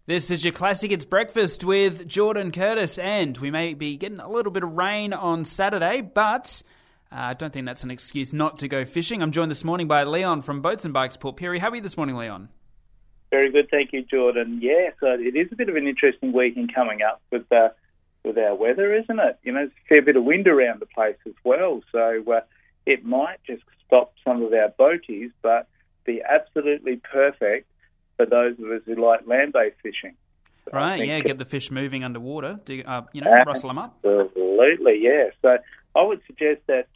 This is your Classic It's Breakfast with Jordan Curtis, and we may be getting a little bit of rain on Saturday, but I don't think that's an excuse not to go fishing. I'm joined this morning by Leon from Boats and Bikes Port Pirie. How are you this morning, Leon? Very good, thank you, Jordan. Yeah, so it is a bit of an interesting weekend coming up with our weather, isn't it? You know, there's a fair bit of wind around the place as well, so it might just stop some of our boaties, but be absolutely perfect for those of us who like land-based fishing. So right, yeah, get the fish moving underwater, rustle them up. Absolutely, yeah. So I would suggest that,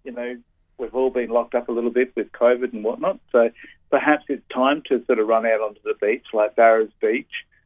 we've all been locked up a little bit with COVID and whatnot, so perhaps it's time to sort of run out onto the beach, like Barrows Beach,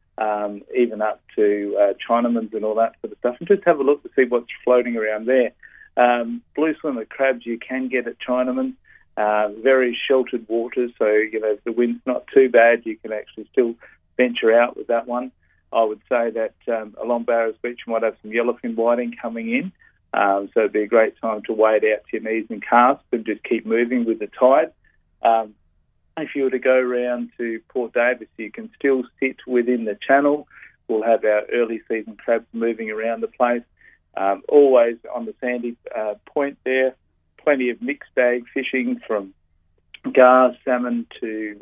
even up to Chinaman's and all that sort of stuff, and just have a look to see what's floating around there. Blue swimmer crabs you can get at Chinaman's. Very sheltered waters, so if the wind's not too bad, you can actually still venture out with that one. I would say that along Barrows Beach you might have some yellowfin whiting coming in, so it'd be a great time to wade out to your knees and cast and just keep moving with the tide. If you were to go around to Port Davis, you can still sit within the channel. We'll have our early season crabs moving around the place. Always on the sandy point there. Plenty of mixed bag fishing from gar, salmon to,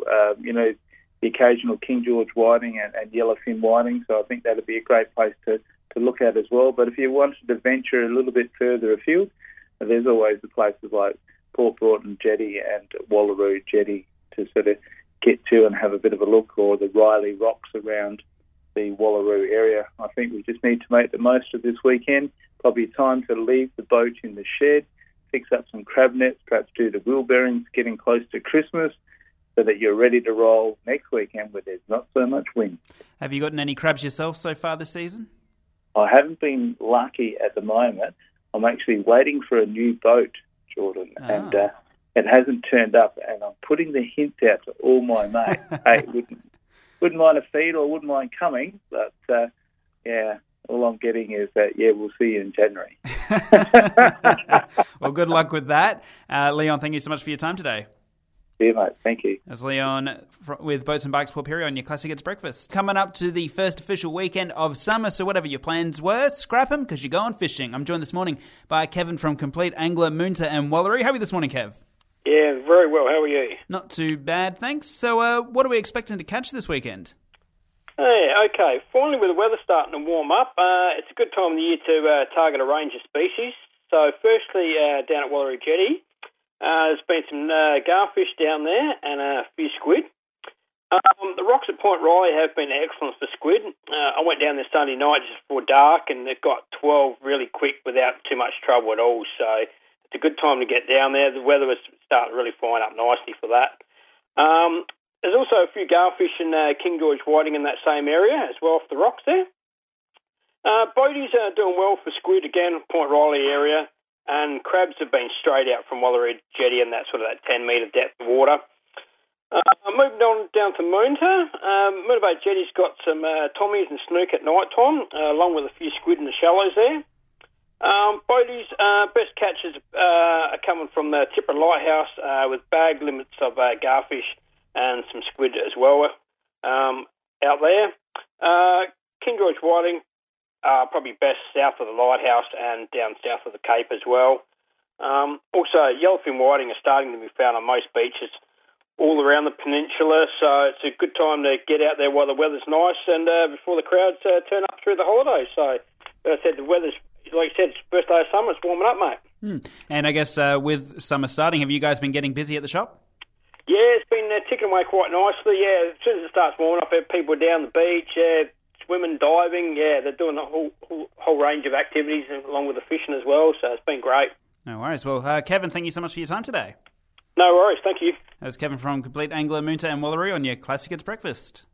the occasional King George whiting and yellowfin whiting. So I think that would be a great place to look at as well. But if you wanted to venture a little bit further afield, there's always the places like Port Broughton Jetty and Wallaroo Jetty to sort of get to and have a bit of a look, or the Riley Rocks around the Wallaroo area. I think we just need to make the most of this weekend. Probably time to leave the boat in the shed, fix up some crab nets, perhaps do the wheel bearings, getting close to Christmas, so that you're ready to roll next weekend where there's not so much wind. Have you gotten any crabs yourself so far this season? I haven't been lucky at the moment. I'm actually waiting for a new boat, Jordan, and it hasn't turned up, and I'm putting the hints out to all my mates. Hey, wouldn't mind a feed or wouldn't mind coming, but all I'm getting is that, we'll see you in January. Well, good luck with that. Leon, thank you so much for your time today. See you, mate. Thank you. That's Leon with Boats and Bikes Port Pirie on your Classic It's Breakfast. Coming up to the first official weekend of summer, so whatever your plans were, scrap them because you're going fishing. I'm joined this morning by Kevin from Complete Angler, Moonta and Wallaroo. How are you this morning, Kev? Yeah, very well. How are you? Not too bad, thanks. So what are we expecting to catch this weekend? Hey, okay. Finally, with the weather starting to warm up, it's a good time of the year to target a range of species. So, firstly, down at Wallaroo Jetty, there's been some garfish down there and a few squid. The rocks at Point Riley have been excellent for squid. I went down there Sunday night just before dark, and it got 12 really quick without too much trouble at all. So, it's a good time to get down there. The weather was starting to really fine up nicely for that. There's also a few garfish and King George whiting in that same area as well off the rocks there. Boaties are doing well for squid again, Point Riley area, and crabs have been straight out from Wallaroo Jetty and that sort of that 10-metre depth of water. Moving on down to Moonta. Moonta Bay Jetty's got some tommies and snook at night time, along with a few squid in the shallows there. Boaties, best catches are coming from the Tipper Lighthouse with bag limits of garfish and some squid as well out there. King George whiting probably best south of the lighthouse and down south of the Cape as well. Also, yellowfin whiting are starting to be found on most beaches all around the peninsula, so it's a good time to get out there while the weather's nice and before the crowds turn up through the holidays. So, as I said, the weather's, like I said, it's first day of summer, it's warming up, mate. And I guess with summer starting, have you guys been getting busy at the shop? Yeah, it's been ticking away quite nicely. Yeah, as soon as it starts warming up, people are down the beach, swimming, diving. Yeah, they're doing a whole range of activities along with the fishing as well. So it's been great. No worries. Well, Kevin, thank you so much for your time today. No worries. Thank you. That's Kevin from Complete Angler, Moonta and Wallaroo on your Classic It's Breakfast.